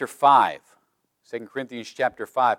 5. 2 Corinthians chapter 5.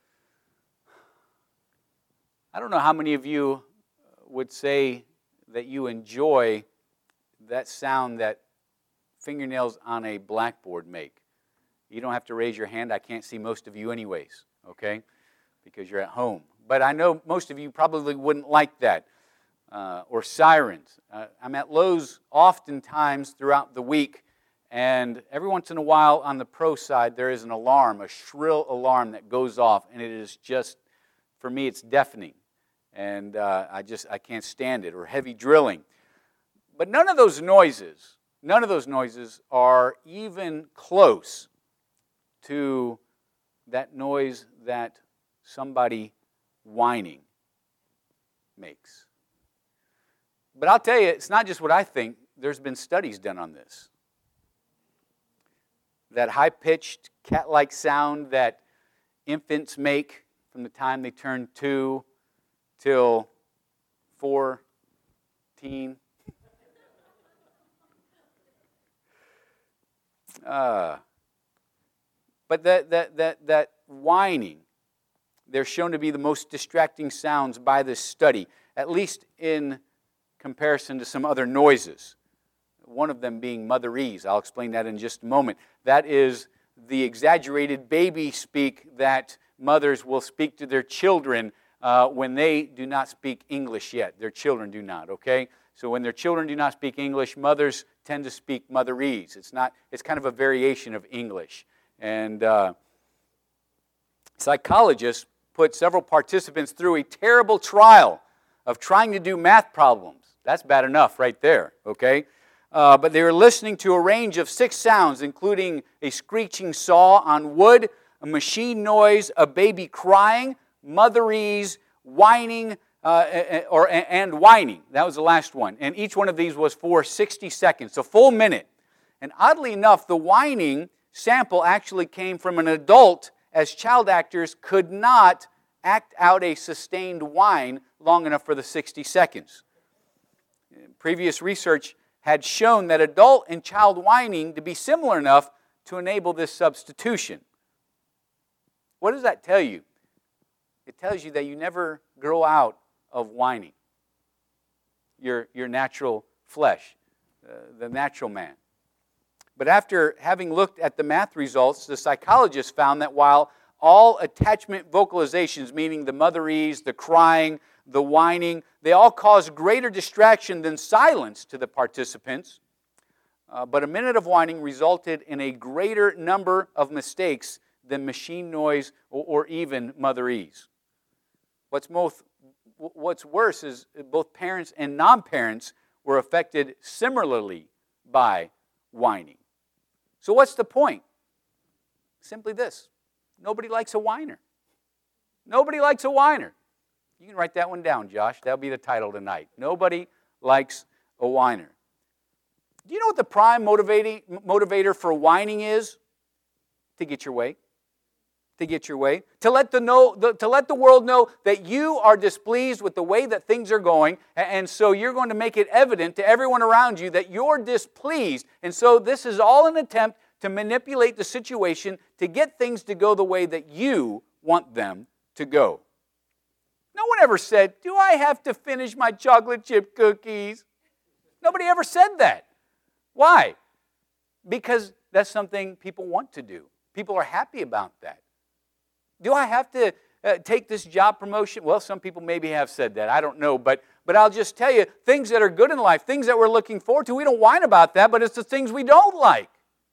I don't know how many of you would say that you enjoy that sound that fingernails on a blackboard make. You don't have to raise your hand. I can't see most of you anyways, okay, because you're at home. But I know most of you probably wouldn't like that, or sirens. I'm at Lowe's oftentimes throughout the week, and every once in a while on the pro side there is an alarm, a shrill alarm that goes off, and it is just, for me, it's deafening. And I can't stand it, or heavy drilling. But none of those noises are even close to that noise that somebody whining makes. But I'll tell you, it's not just what I think. There's been studies done on this. That high-pitched, cat-like sound that infants make from the time they turn 2 till 14. But that whining, they're shown to be the most distracting sounds by this study, at least in comparison to some other noises. One of them being motherese. I'll explain that in just a moment. That is the exaggerated baby speak that mothers will speak to their children when they do not speak English yet. Their children do not, okay? So when their children do not speak English, mothers tend to speak motherese. It's kind of a variation of English. And psychologists put several participants through a terrible trial of trying to do math problems. That's bad enough right there, okay? But they were listening to a range of 6 sounds, including a screeching saw on wood, a machine noise, a baby crying, motherese, whining, and whining. That was the last one. And each one of these was for 60 seconds, a full minute. And oddly enough, the whining sample actually came from an adult, as child actors could not act out a sustained whine long enough for the 60 seconds. Previous research had shown that adult and child whining to be similar enough to enable this substitution. What does that tell you? It tells you that you never grow out of whining. Your natural flesh, the natural man. But after having looked at the math results, the psychologists found that while all attachment vocalizations, meaning the motherese, the crying, the whining, they all cause greater distraction than silence to the participants. But a minute of whining resulted in a greater number of mistakes than machine noise or even motherese. What's worse is both parents and non-parents were affected similarly by whining. So what's the point? Simply this. Nobody likes a whiner. Nobody likes a whiner. You can write that one down, Josh. That'll be the title tonight. Nobody likes a whiner. Do you know what the prime motivator for whining is? To get your way. To get your way. To let the world know that you are displeased with the way that things are going, and so you're going to make it evident to everyone around you that you're displeased. And so this is all an attempt to manipulate the situation to get things to go the way that you want them to go. No one ever said, "Do I have to finish my chocolate chip cookies?" Nobody ever said that. Why? Because that's something people want to do. People are happy about that. Do I have to take this job promotion? Well, some people maybe have said that. I don't know. But I'll just tell you, things that are good in life, things that we're looking forward to, we don't whine about that, but it's the things we don't like.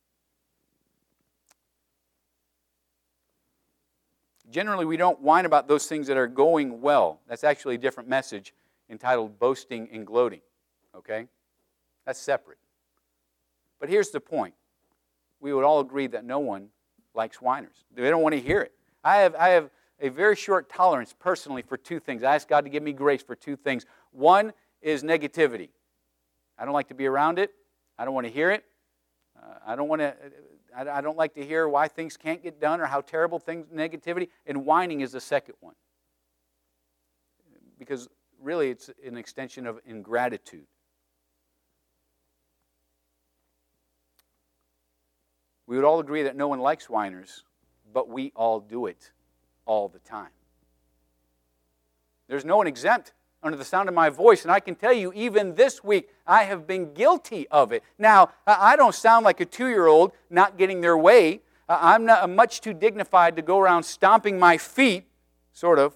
Generally, we don't whine about those things that are going well. That's actually a different message entitled Boasting and Gloating. Okay? That's separate. But here's the point. We would all agree that no one likes whiners. They don't want to hear it. I have a very short tolerance personally for 2 things. I ask God to give me grace for 2 things. One is negativity. I don't like to be around it. I don't want to hear it. I don't like to hear why things can't get done or how terrible things, negativity, and whining is the second one. Because really it's an extension of ingratitude. We would all agree that no one likes whiners, but we all do it all the time. There's no one exempt under the sound of my voice, and I can tell you, even this week, I have been guilty of it. Now, I don't sound like a 2-year-old not getting their way. I'm much too dignified to go around stomping my feet, sort of.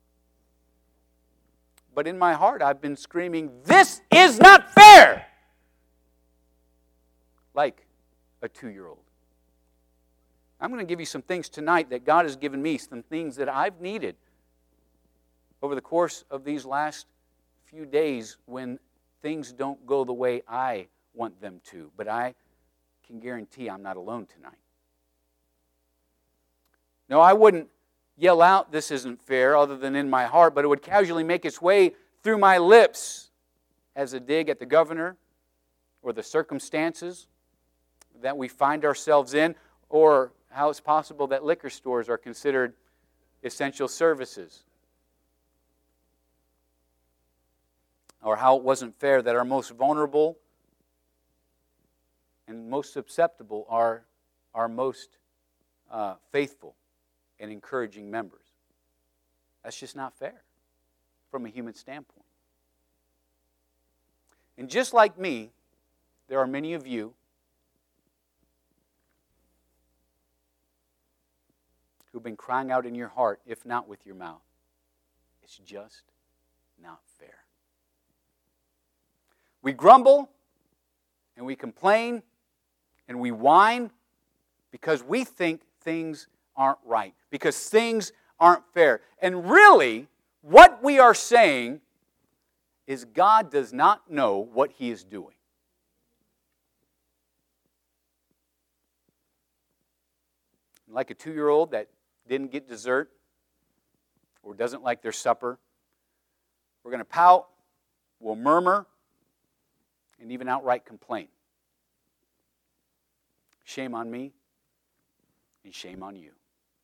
But in my heart, I've been screaming, "This is not fair!" Like a 2-year-old. I'm going to give you some things tonight that God has given me, some things that I've needed over the course of these last few days when things don't go the way I want them to. But I can guarantee I'm not alone tonight. No, I wouldn't yell out, "This isn't fair," other than in my heart, but it would casually make its way through my lips as a dig at the governor or the circumstances that we find ourselves in, or how it's possible that liquor stores are considered essential services, or how it wasn't fair that our most vulnerable and most susceptible are our most faithful and encouraging members. That's just not fair from a human standpoint. And just like me, there are many of you who've been crying out in your heart, if not with your mouth, "It's just not fair." We grumble and we complain and we whine because we think things aren't right, because things aren't fair. And really, what we are saying is God does not know what He is doing. Like a 2-year-old that didn't get dessert or doesn't like their supper, we're going to pout, we'll murmur, and even outright complain. Shame on me and shame on you.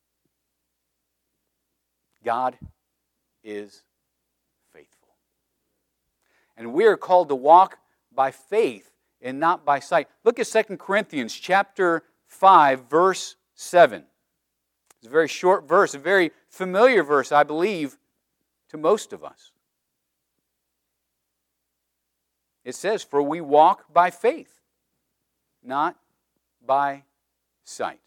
God is faithful. And we are called to walk by faith and not by sight. Look at 2 Corinthians chapter 5, verse 7. It's a very short verse, a very familiar verse, I believe, to most of us. It says, "For we walk by faith, not by sight."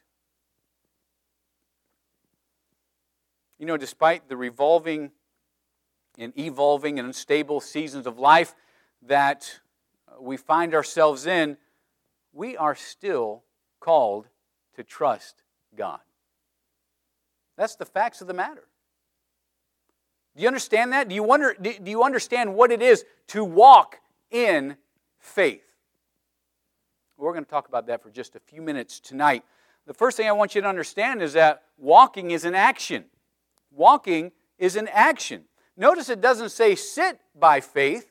You know, despite the revolving and evolving and unstable seasons of life that we find ourselves in, we are still called to trust God. That's the facts of the matter. Do you understand that? Do you understand what it is to walk in faith? We're going to talk about that for just a few minutes tonight. The first thing I want you to understand is that walking is an action. Walking is an action. Notice it doesn't say sit by faith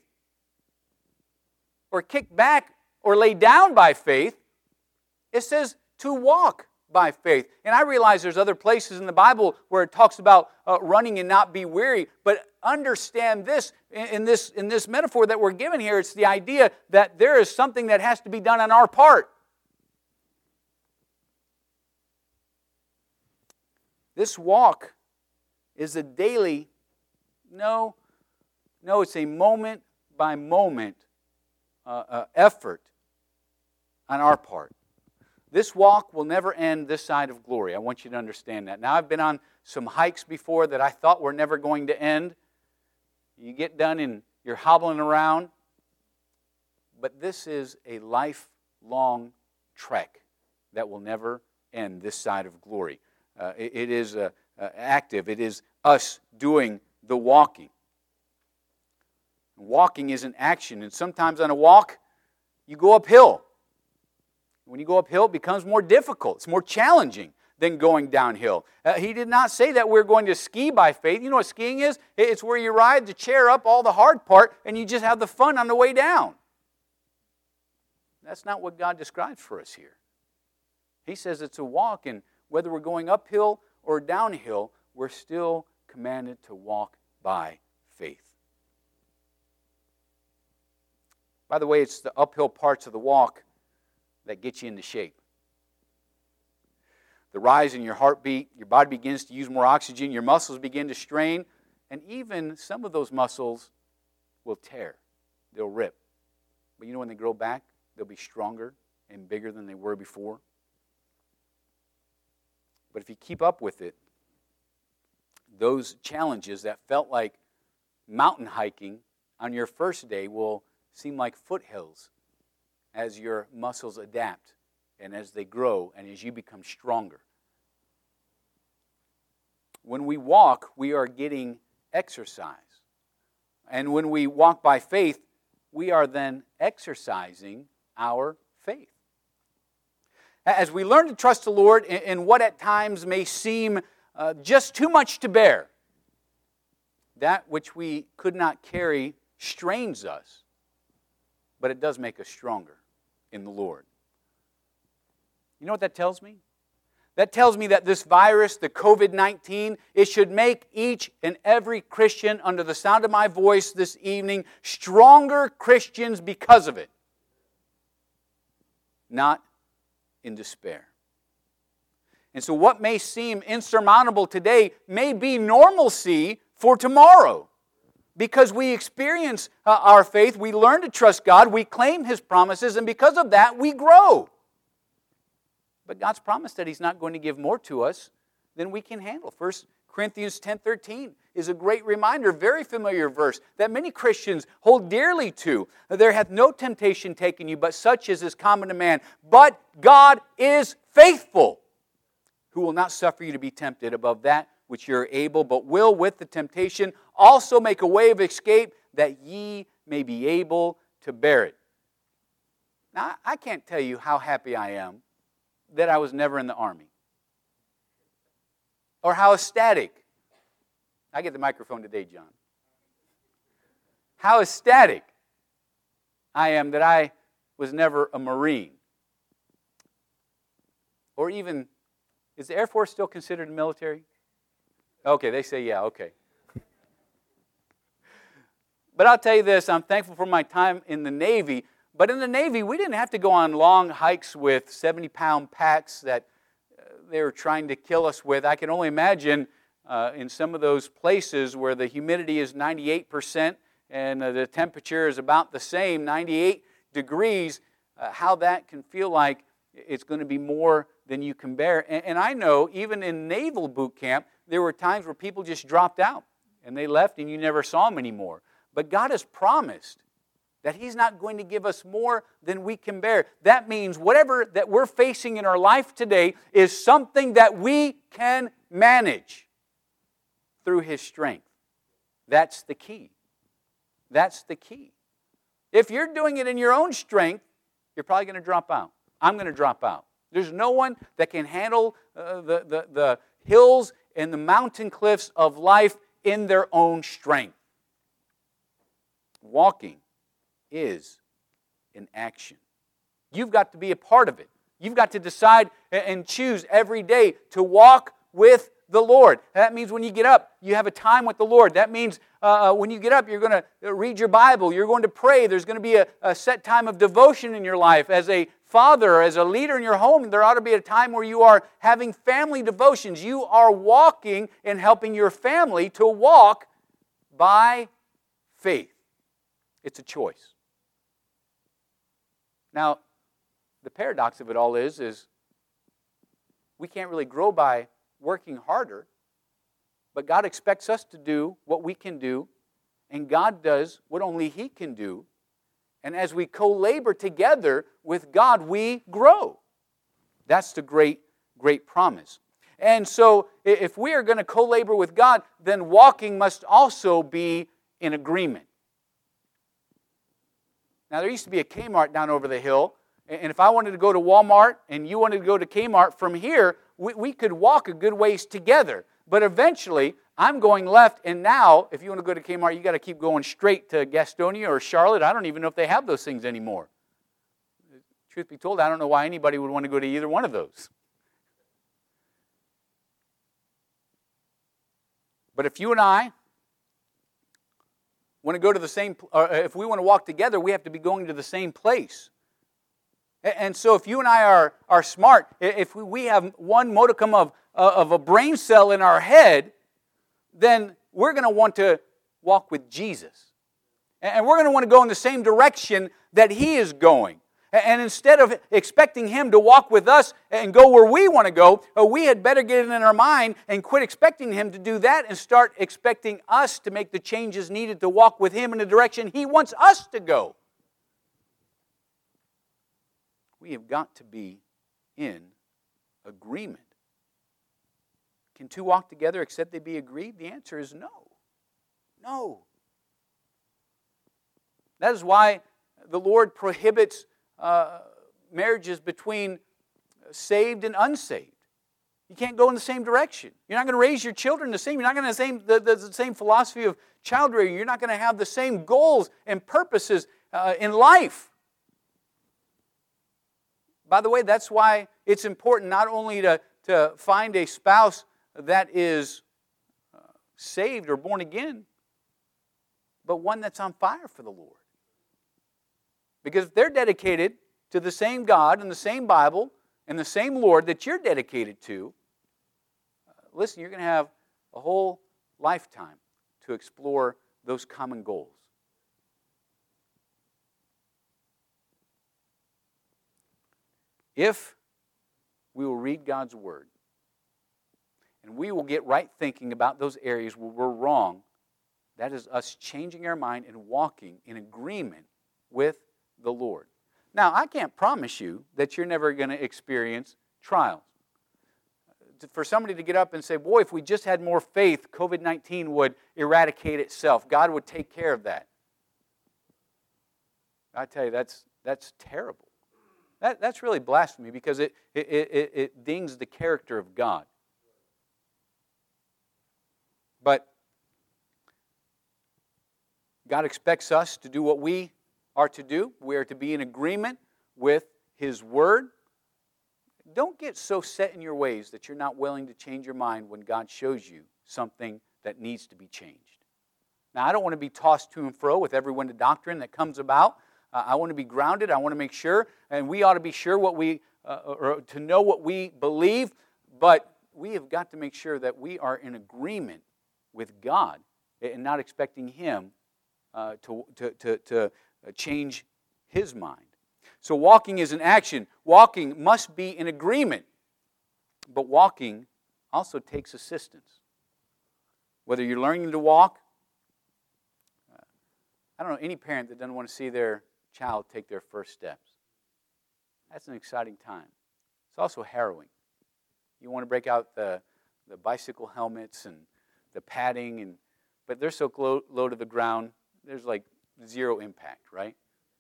or kick back or lay down by faith. It says to walk by faith. And I realize there's other places in the Bible where it talks about running and not be weary, but understand this in this metaphor that we're given here, it's the idea that there is something that has to be done on our part. This walk is a daily, no, it's a moment by moment effort on our part. This walk will never end this side of glory. I want you to understand that. Now, I've been on some hikes before that I thought were never going to end. You get done and you're hobbling around. But this is a lifelong trek that will never end this side of glory. It is active. It is us doing the walking. Walking is an action, and sometimes on a walk, you go uphill. When you go uphill, it becomes more difficult. It's more challenging than going downhill. He did not say that we're going to ski by faith. You know what skiing is? It's where you ride the chair up all the hard part, and you just have the fun on the way down. That's not what God describes for us here. He says it's a walk, and whether we're going uphill or downhill, we're still commanded to walk by faith. By the way, it's the uphill parts of the walk that get you into shape. the rise in your heartbeat, your body begins to use more oxygen, your muscles begin to strain, and even some of those muscles will tear. They'll rip. But you know when they grow back, they'll be stronger and bigger than they were before. But if you keep up with it, those challenges that felt like mountain hiking on your first day will seem like foothills as your muscles adapt and as they grow and as you become stronger. When we walk, we are getting exercise. And when we walk by faith, we are then exercising our faith. As we learn to trust the Lord in what at times may seem just too much to bear, that which we could not carry strains us, but it does make us stronger in the Lord. You know what that tells me? That tells me that this virus, the COVID-19, it should make each and every Christian under the sound of my voice this evening stronger Christians because of it. Not in despair. And so what may seem insurmountable today may be normalcy for tomorrow. Because we experience our faith, we learn to trust God, we claim His promises, and because of that, we grow. But God's promised that He's not going to give more to us than we can handle. 1 Corinthians 10:13 is a great reminder, very familiar verse, that many Christians hold dearly to. There hath no temptation taken you, but such as is common to man. But God is faithful, who will not suffer you to be tempted above that which you're able, but will with the temptation also make a way of escape, that ye may be able to bear it. Now, I can't tell you how happy I am that I was never in the Army. Or how ecstatic. I get the microphone today, John. How ecstatic I am that I was never a Marine. Or even, is the Air Force still considered military? Okay, they say yeah, okay. But I'll tell you this, I'm thankful for my time in the Navy. But in the Navy, we didn't have to go on long hikes with 70-pound packs that they were trying to kill us with. I can only imagine in some of those places where the humidity is 98% and the temperature is about the same, 98 degrees, how that can feel like it's going to be more than you can bear. And I know, even in naval boot camp, there were times where people just dropped out and they left and you never saw them anymore. But God has promised that He's not going to give us more than we can bear. That means whatever that we're facing in our life today is something that we can manage through His strength. That's the key. That's the key. If you're doing it in your own strength, you're probably going to drop out. I'm going to drop out. There's no one that can handle the hills and the mountain cliffs of life in their own strength. Walking is an action. You've got to be a part of it. You've got to decide and choose every day to walk with the Lord. That means when you get up, you have a time with the Lord. That means when you get up, you're going to read your Bible. You're going to pray. There's going to be a set time of devotion in your life. As a father, as a leader in your home, there ought to be a time where you are having family devotions. You are walking and helping your family to walk by faith. It's a choice. Now, the paradox of it all is we can't really grow by working harder, but God expects us to do what we can do, and God does what only He can do. And as we co-labor together with God, we grow. That's the great, great promise. And so, if we are going to co-labor with God, then walking must also be in agreement. Now, there used to be a Kmart down over the hill, and if I wanted to go to Walmart and you wanted to go to Kmart from here, we could walk a good ways together. But eventually, I'm going left, and now, if you want to go to Kmart, you got to keep going straight to Gastonia or Charlotte. I don't even know if they have those things anymore. Truth be told, I don't know why anybody would want to go to either one of those. But if you and I want to go to the same, or if we want to walk together, we have to be going to the same place. And so if you and I are smart, if we have one modicum of a brain cell in our head, then we're going to want to walk with Jesus. And we're going to want to go in the same direction that He is going. And instead of expecting Him to walk with us and go where we want to go, we had better get it in our mind and quit expecting Him to do that and start expecting us to make the changes needed to walk with Him in the direction He wants us to go. We have got to be in agreement. Can two walk together except they be agreed? The answer is no. No. That is why the Lord prohibits marriages between saved and unsaved. You can't go in the same direction. You're not going to raise your children the same. You're not going to have the same philosophy of child rearing. You're not going to have the same goals and purposes in life. By the way, that's why it's important not only to find a spouse that is saved or born again, but one that's on fire for the Lord. Because if they're dedicated to the same God and the same Bible and the same Lord that you're dedicated to, listen, you're going to have a whole lifetime to explore those common goals. If we will read God's Word and we will get right thinking about those areas where we're wrong, that is us changing our mind and walking in agreement with the Lord. Now, I can't promise you that you're never going to experience trials. For somebody to get up and say, boy, if we just had more faith, COVID-19 would eradicate itself. God would take care of that. I tell you, that's terrible. That's really blasphemy because it dings the character of God. But God expects us to do what we are to do. We are to be in agreement with His Word. Don't get so set in your ways that you're not willing to change your mind when God shows you something that needs to be changed. Now, I don't want to be tossed to and fro with every wind of doctrine that comes about. I want to be grounded. I want to make sure, and we ought to be sure or to know what we believe, but we have got to make sure that we are in agreement with God and not expecting Him to change His mind. So walking is an action. Walking must be in agreement, but walking also takes assistance. Whether you're learning to walk, I don't know any parent that doesn't want to see their child take their first steps. That's an exciting time. It's also harrowing. You want to break out the bicycle helmets and the padding, but they're so low to the ground, there's like zero impact, right?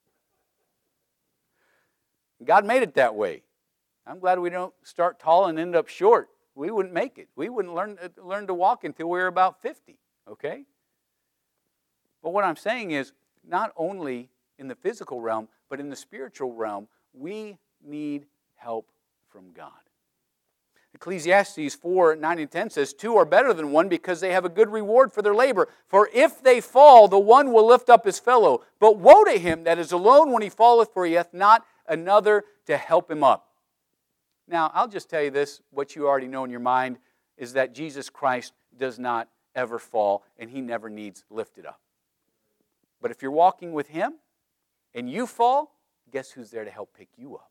God made it that way. I'm glad we don't start tall and end up short. We wouldn't make it. We wouldn't learn to walk until we were about 50, okay? But what I'm saying is, not only in the physical realm, but in the spiritual realm, we need help from God. Ecclesiastes 4:9-10 says, 2 are better than one because they have a good reward for their labor. For if they fall, the one will lift up his fellow. But woe to him that is alone when he falleth, for he hath not another to help him up. Now, I'll just tell you this, what you already know in your mind is that Jesus Christ does not ever fall, and He never needs lifted up. But if you're walking with Him, and you fall, guess who's there to help pick you up?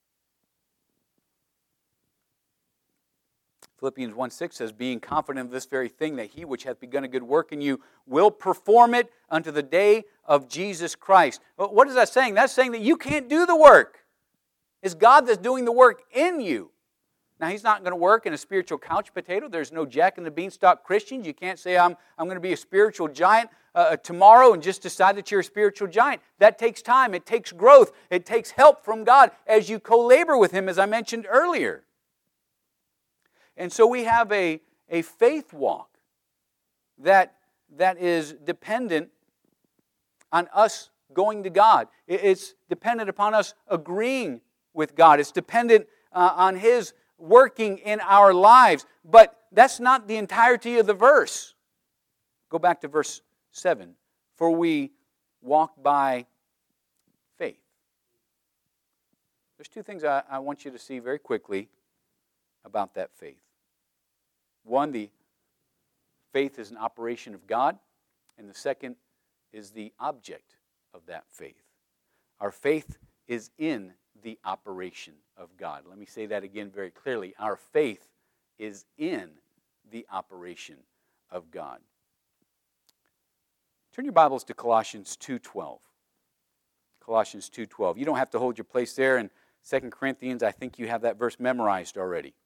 Philippians 1:6 says, being confident of this very thing, that He which hath begun a good work in you will perform it unto the day of Jesus Christ. What is that saying? That's saying that you can't do the work. It's God that's doing the work in you. Now, He's not going to work in a spiritual couch potato. There's no Jack and the Beanstalk Christians. You can't say, I'm going to be a spiritual giant tomorrow and just decide that you're a spiritual giant. That takes time. It takes growth. It takes help from God as you co-labor with Him, as I mentioned earlier. And so we have a faith walk that is dependent on us going to God. It's dependent upon us agreeing with God. It's dependent on His working in our lives. But that's not the entirety of the verse. Go back to verse 7. For we walk by faith. There's two things I want you to see very quickly about that faith. One, the faith is an operation of God, and the second is the object of that faith. Our faith is in the operation of God. Let me say that again very clearly. Our faith is in the operation of God. Turn your Bibles to Colossians 2:12. Colossians 2:12. You don't have to hold your place there in 2 Corinthians. I think you have that verse memorized already.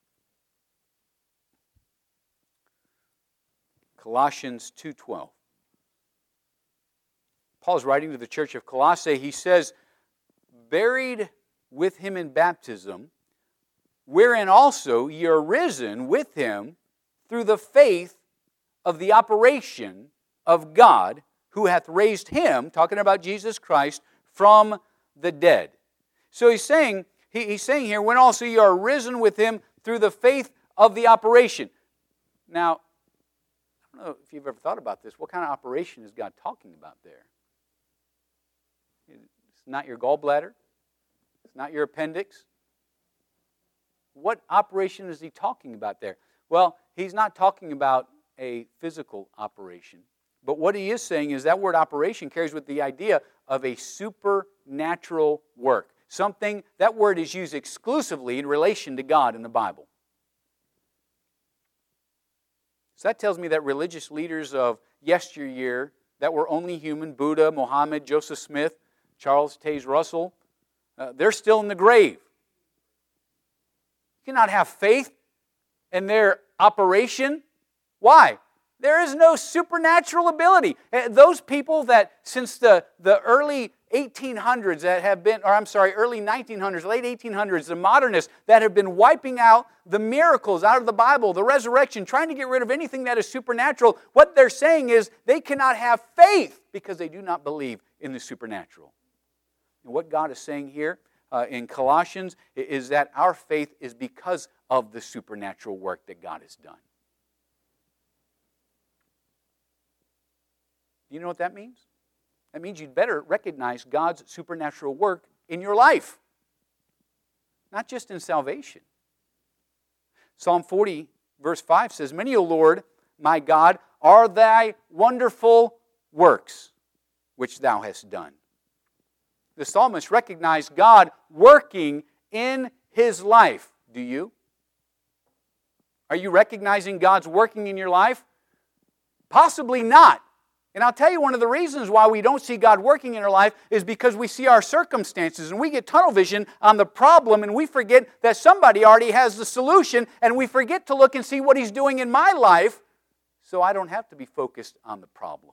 Colossians 2:12. Paul's writing to the church of Colossae. He says, buried with him in baptism, wherein also ye are risen with him through the faith of the operation of God, who hath raised him, talking about Jesus Christ, from the dead. So he's saying here, when also you are risen with him through the faith of the operation. Now, I don't know if you've ever thought about this. What kind of operation is God talking about there? It's not your gallbladder. It's not your appendix. What operation is he talking about there? Well, he's not talking about a physical operation. But what he is saying is that word operation carries with the idea of a supernatural work. Something, that word is used exclusively in relation to God in the Bible. So that tells me that religious leaders of yesteryear that were only human, Buddha, Muhammad, Joseph Smith, Charles Taze Russell, they're still in the grave. You cannot have faith in their operation. Why? There is no supernatural ability. Those people that since the early 1800s that have been, early 1900s, late 1800s, the modernists that have been wiping out the miracles out of the Bible, the resurrection, trying to get rid of anything that is supernatural, what they're saying is they cannot have faith because they do not believe in the supernatural. And what God is saying here in Colossians is that our faith is because of the supernatural work that God has done. You know what that means? That means you'd better recognize God's supernatural work in your life, not just in salvation. Psalm 40, verse 5 says, many, O Lord, my God, are thy wonderful works which thou hast done. The psalmist recognized God working in his life. Do you? Are you recognizing God's working in your life? Possibly not. And I'll tell you, one of the reasons why we don't see God working in our life is because we see our circumstances and we get tunnel vision on the problem and we forget that somebody already has the solution and we forget to look and see what He's doing in my life so I don't have to be focused on the problem.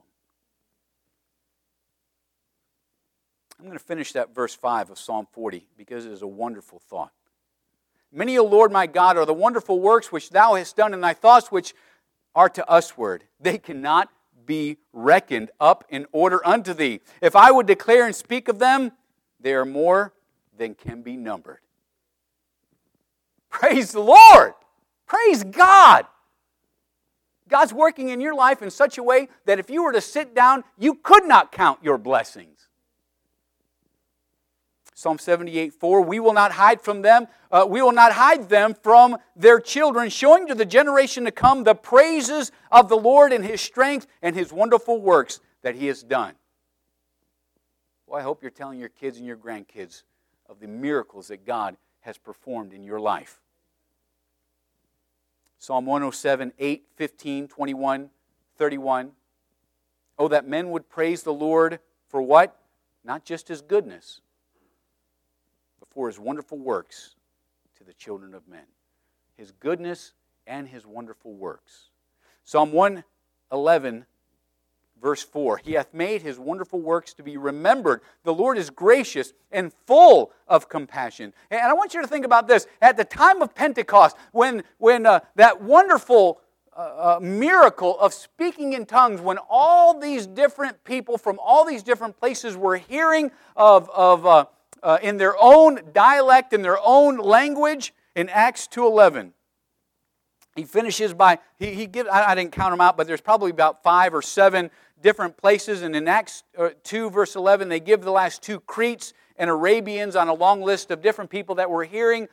I'm going to finish that verse 5 of Psalm 40 because it is a wonderful thought. Many, O Lord my God, are the wonderful works which Thou hast done, and Thy thoughts which are to usward. They cannot be reckoned up in order unto Thee. If I would declare and speak of them, they are more than can be numbered. Praise the Lord! Praise God! God's working in your life in such a way that if you were to sit down, you could not count your blessings. Psalm 78:4, we will not hide from them. We will not hide them from their children, showing to the generation to come the praises of the Lord and His strength and His wonderful works that He has done. Well, I hope you're telling your kids and your grandkids of the miracles that God has performed in your life. Psalm 107:8, 15, 21, 31. Oh, that men would praise the Lord for what? Not just His goodness, for His wonderful works to the children of men. His goodness and His wonderful works. Psalm 111, verse 4. He hath made His wonderful works to be remembered. The Lord is gracious and full of compassion. And I want you to think about this. At the time of Pentecost, when that wonderful miracle of speaking in tongues, when all these different people from all these different places were hearing in their own dialect, in their own language, in Acts 2:11. He finishes by, he gives, I didn't count them out, but there's probably about 5 or 7 different places. And in Acts 2, verse 11, they give the last 2 creeds. and Arabians, on a long list of different people that were hearing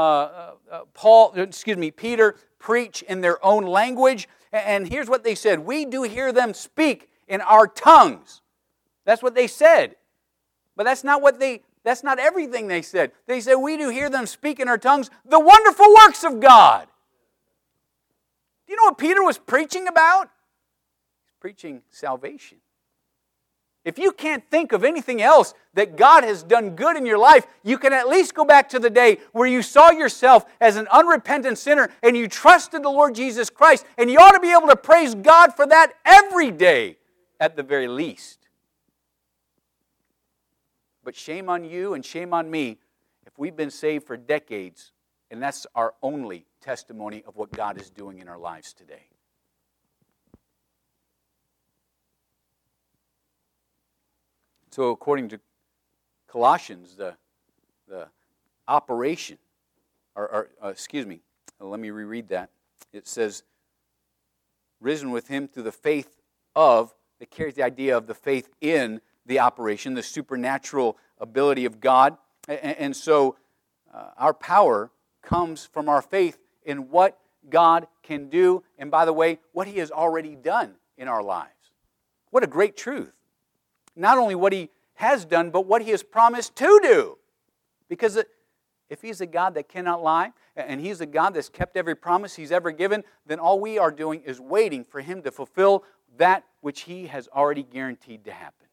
Peter preach in their own language. And here's what they said: we do hear them speak in our tongues. That's what they said. But that's not everything they said. They said, we do hear them speak in our tongues the wonderful works of God. Do you know what Peter was preaching about? He's preaching salvation. If you can't think of anything else that God has done good in your life, you can at least go back to the day where you saw yourself as an unrepentant sinner and you trusted the Lord Jesus Christ, and you ought to be able to praise God for that every day at the very least. But shame on you and shame on me if we've been saved for decades and that's our only testimony of what God is doing in our lives today. So according to Colossians, the operation, let me reread that. It says, risen with him through the faith of, it carries the idea of the faith in the operation, the supernatural ability of God. And so our power comes from our faith in what God can do, and by the way, what He has already done in our lives. What a great truth. Not only what He has done, but what He has promised to do. Because if He's a God that cannot lie, and He's a God that's kept every promise He's ever given, then all we are doing is waiting for Him to fulfill that which He has already guaranteed to happen.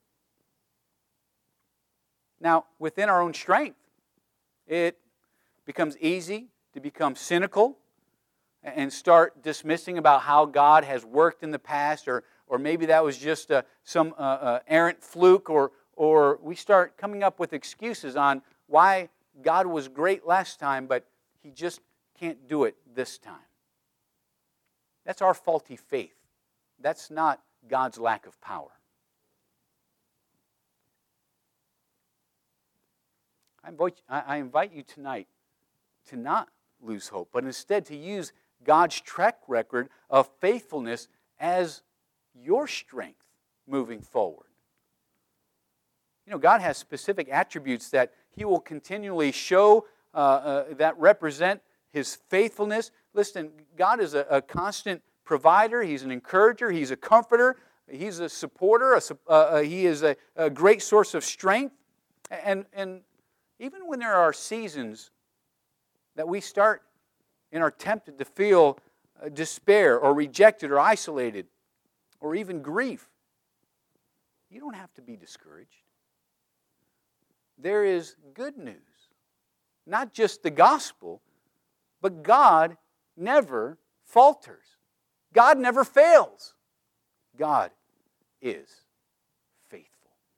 Now, within our own strength, it becomes easy to become cynical and start dismissing about how God has worked in the past, or maybe that was just some errant fluke, or we start coming up with excuses on why God was great last time, but He just can't do it this time. That's our faulty faith. That's not God's lack of power. I invite you tonight to not lose hope, but instead to use God's track record of faithfulness as your strength moving forward. You know, God has specific attributes that He will continually show that represent His faithfulness. Listen, God is a constant provider. He's an encourager. He's a comforter. He's a supporter. He is a great source of strength. And even when there are seasons that we start and are tempted to feel despair or rejected or isolated or even grief, you don't have to be discouraged. There is good news. Not just the gospel, but God never falters. God never fails. God is faithful.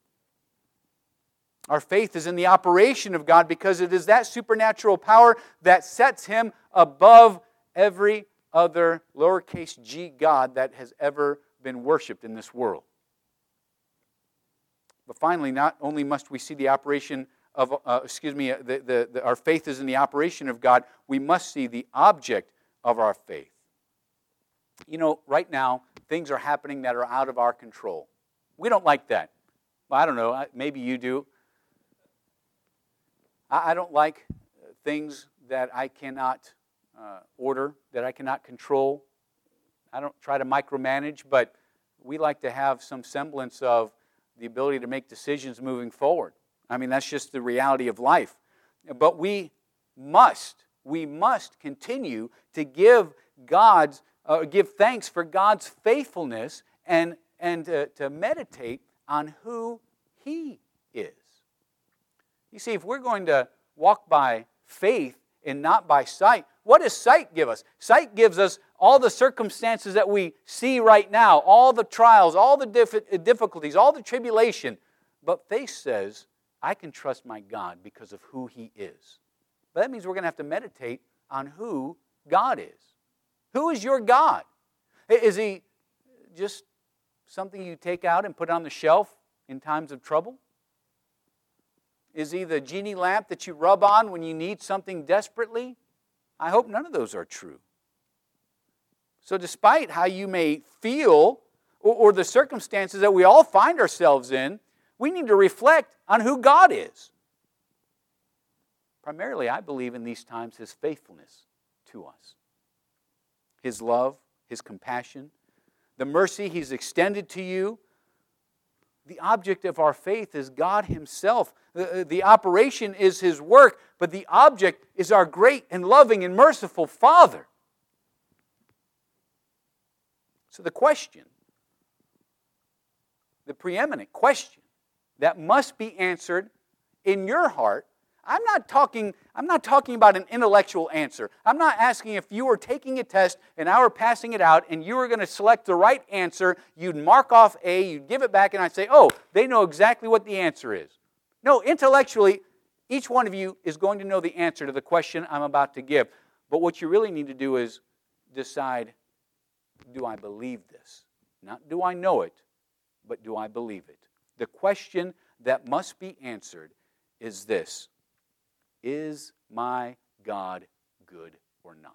Our faith is in the operation of God because it is that supernatural power that sets Him above every other lowercase g God that has ever been worshipped in this world. But finally, not only must we see the operation of, our faith is in the operation of God, we must see the object of our faith. You know, right now, things are happening that are out of our control. We don't like that. Well, I don't know, maybe you do. I don't like things that I cannot order, that I cannot control. I don't try to micromanage, but we like to have some semblance of the ability to make decisions moving forward. I mean, that's just the reality of life. But we must continue to give thanks for God's faithfulness and to meditate on who He is. You see, if we're going to walk by faith and not by sight, what does sight give us? Sight gives us all the circumstances that we see right now, all the trials, all the difficulties, all the tribulation. But faith says, I can trust my God because of who He is. But that means we're going to have to meditate on who God is. Who is your God? Is He just something you take out and put on the shelf in times of trouble? Is He the genie lamp that you rub on when you need something desperately? I hope none of those are true. So despite how you may feel or the circumstances that we all find ourselves in, We need to reflect on who God is. Primarily, I believe in these times His faithfulness to us. His love, His compassion, the mercy He's extended to you. The object of our faith is God Himself. The operation is His work, but the object is our great and loving and merciful Father. So the question, the preeminent question that must be answered in your heart, I'm not talking about an intellectual answer. I'm not asking if you were taking a test and I were passing it out and you were going to select the right answer, you'd mark off A, you'd give it back, and I'd say, oh, they know exactly what the answer is. No, intellectually, each one of you is going to know the answer to the question I'm about to give. But what you really need to do is decide, do I believe this? Not do I know it, but do I believe it? The question that must be answered is this: is my God good or not?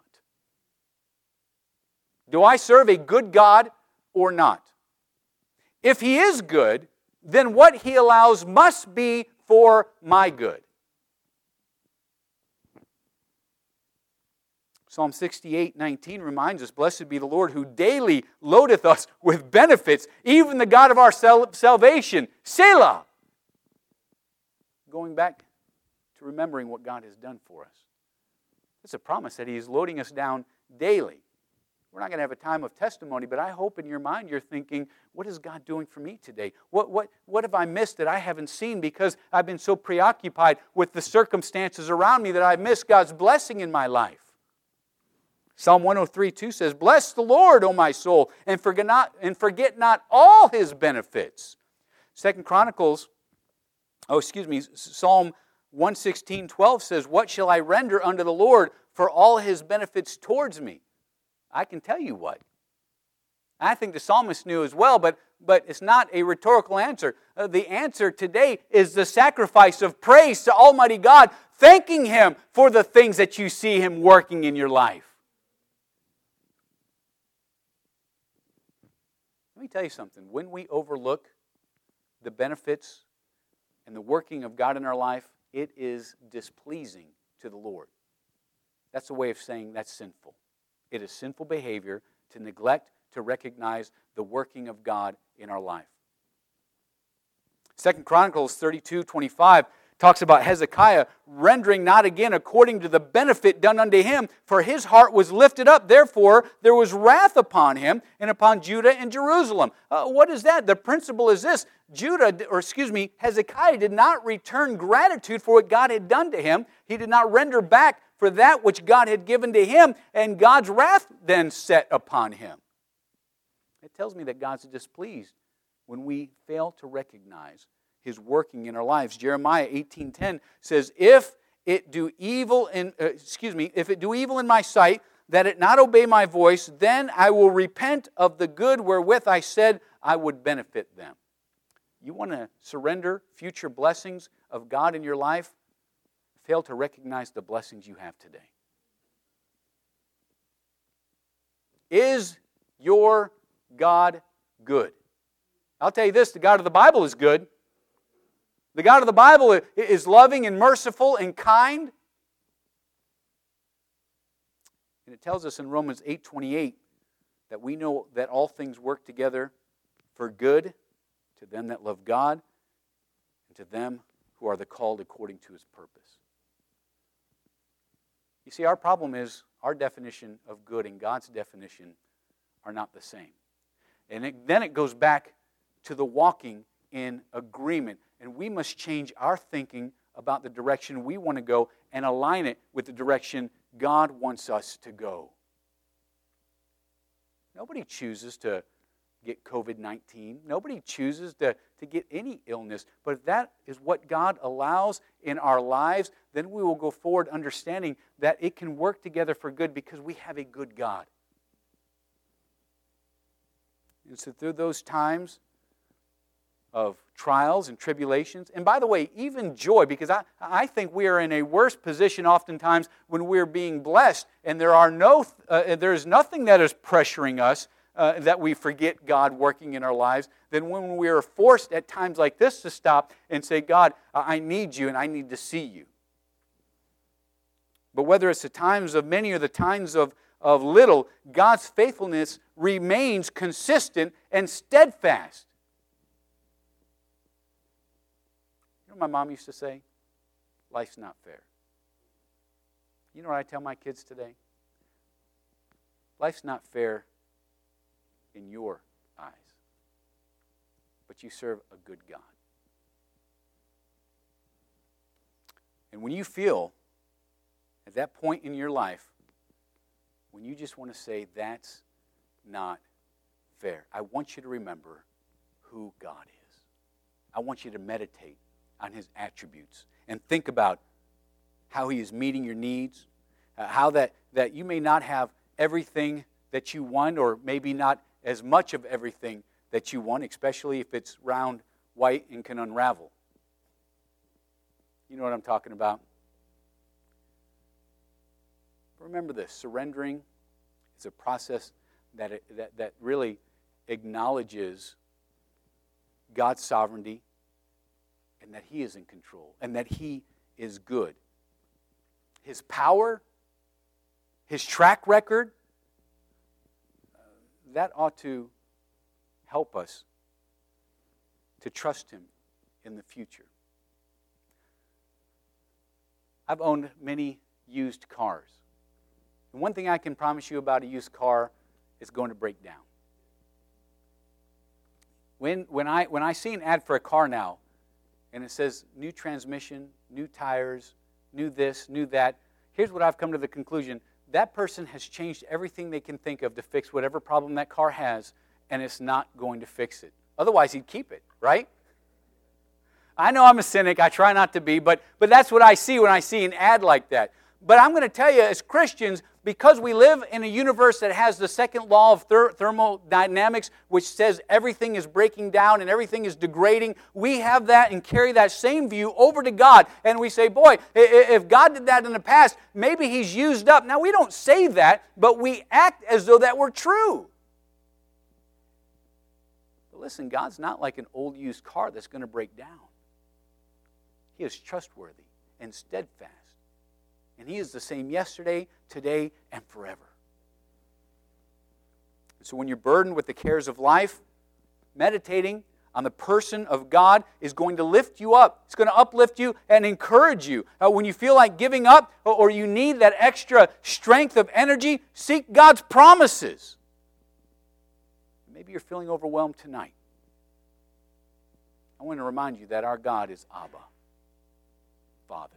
Do I serve a good God or not? If He is good, then what He allows must be for my good. Psalm 68:19 reminds us, blessed be the Lord who daily loadeth us with benefits, even the God of our salvation. Selah. Going back to remembering what God has done for us. It's a promise that He is loading us down daily. We're not going to have a time of testimony, but I hope in your mind you're thinking, what is God doing for me today? What have I missed that I haven't seen because I've been so preoccupied with the circumstances around me that I've missed God's blessing in my life? Psalm 103:2 says, bless the Lord, O my soul, and forget not all His benefits. Psalm 116:12 says, what shall I render unto the Lord for all His benefits towards me? I can tell you what. I think the psalmist knew as well, but it's not a rhetorical answer. The answer today is the sacrifice of praise to Almighty God, thanking Him for the things that you see Him working in your life. Let me tell you something. When we overlook the benefits and the working of God in our life, it is displeasing to the Lord. That's a way of saying that's sinful. It is sinful behavior to neglect to recognize the working of God in our life. 2 Chronicles 32:25 talks about Hezekiah rendering not again according to the benefit done unto him, for his heart was lifted up. Therefore, there was wrath upon him and upon Judah and Jerusalem. What is that? The principle is this. Hezekiah did not return gratitude for what God had done to him. He did not render back for that which God had given to him, and God's wrath then set upon him. It tells me that God's displeased when we fail to recognize His working in our lives. Jeremiah 18:10 says, if it do evil in my sight, that it not obey my voice, then I will repent of the good wherewith I said I would benefit them. You want to surrender future blessings of God in your life? Fail to recognize the blessings you have today. Is your God good? I'll tell you this, the God of the Bible is good. The God of the Bible is loving and merciful and kind. And it tells us in Romans 8:28 that we know that all things work together for good to them that love God and to them who are the called according to His purpose. You see, our problem is our definition of good and God's definition are not the same. And then it goes back to the walking in agreement. And we must change our thinking about the direction we want to go and align it with the direction God wants us to go. Nobody chooses to get COVID-19. Nobody chooses to get any illness. But if that is what God allows in our lives, then we will go forward understanding that it can work together for good because we have a good God. And so through those times of trials and tribulations, and by the way, even joy, because I think we are in a worse position oftentimes when we're being blessed and there is nothing that is pressuring us that we forget God working in our lives than when we are forced at times like this to stop and say, God, I need you and I need to see you. But whether it's the times of many or the times of little, God's faithfulness remains consistent and steadfast. You know what my mom used to say? Life's not fair. You know what I tell my kids today? Life's not fair in your eyes, but you serve a good God. And when you feel at that point in your life, when you just want to say, that's not fair, I want you to remember who God is. I want you to meditate on His attributes and think about how He is meeting your needs, how that you may not have everything that you want, or maybe not as much of everything that you want, especially if it's round, white, and can unravel. You know what I'm talking about? Remember this, surrendering is a process that really acknowledges God's sovereignty and that He is in control and that He is good. His power, His track record, that ought to help us to trust Him in the future. I've owned many used cars. And one thing I can promise you about a used car is going to break down. When I see an ad for a car now, and it says new transmission, new tires, new this, new that, here's what I've come to the conclusion. That person has changed everything they can think of to fix whatever problem that car has, and it's not going to fix it. Otherwise, he'd keep it, right? I know I'm a cynic. I try not to be, but that's what I see when I see an ad like that. But I'm going to tell you, as Christians, because we live in a universe that has the second law of thermodynamics, which says everything is breaking down and everything is degrading, we have that and carry that same view over to God. And we say, boy, if God did that in the past, maybe He's used up. Now, we don't say that, but we act as though that were true. But listen, God's not like an old used car that's going to break down. He is trustworthy and steadfast. And He is the same yesterday, today, and forever. So when you're burdened with the cares of life, meditating on the person of God is going to lift you up. It's going to uplift you and encourage you. When you feel like giving up or you need that extra strength of energy, seek God's promises. Maybe you're feeling overwhelmed tonight. I want to remind you that our God is Abba, Father.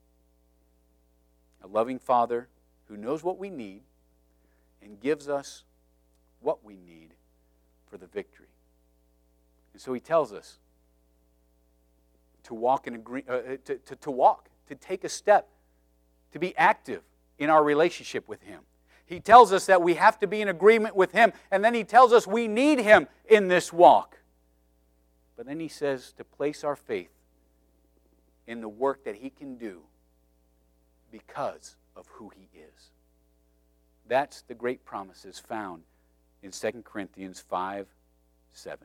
A loving Father who knows what we need and gives us what we need for the victory. And so He tells us to walk to take a step, to be active in our relationship with Him. He tells us that we have to be in agreement with Him, and then He tells us we need Him in this walk. But then He says to place our faith in the work that He can do because of who He is. That's the great promises found in 2 Corinthians 5:7.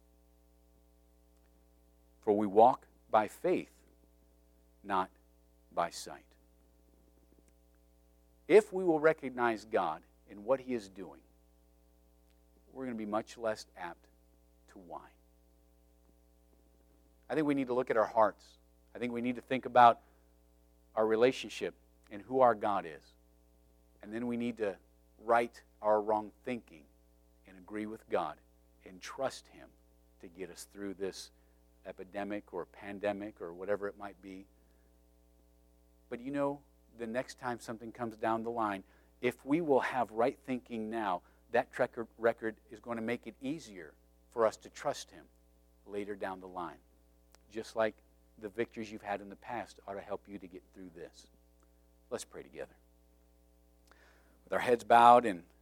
For we walk by faith, not by sight. If we will recognize God in what He is doing, we're going to be much less apt to whine. I think we need to look at our hearts. I think we need to think about our relationship and who our God is. And then we need to right our wrong thinking and agree with God and trust Him to get us through this epidemic or pandemic or whatever it might be. But you know, the next time something comes down the line, if we will have right thinking now, that record is going to make it easier for us to trust Him later down the line. Just like the victories you've had in the past ought to help you to get through this. Let's pray together. With our heads bowed and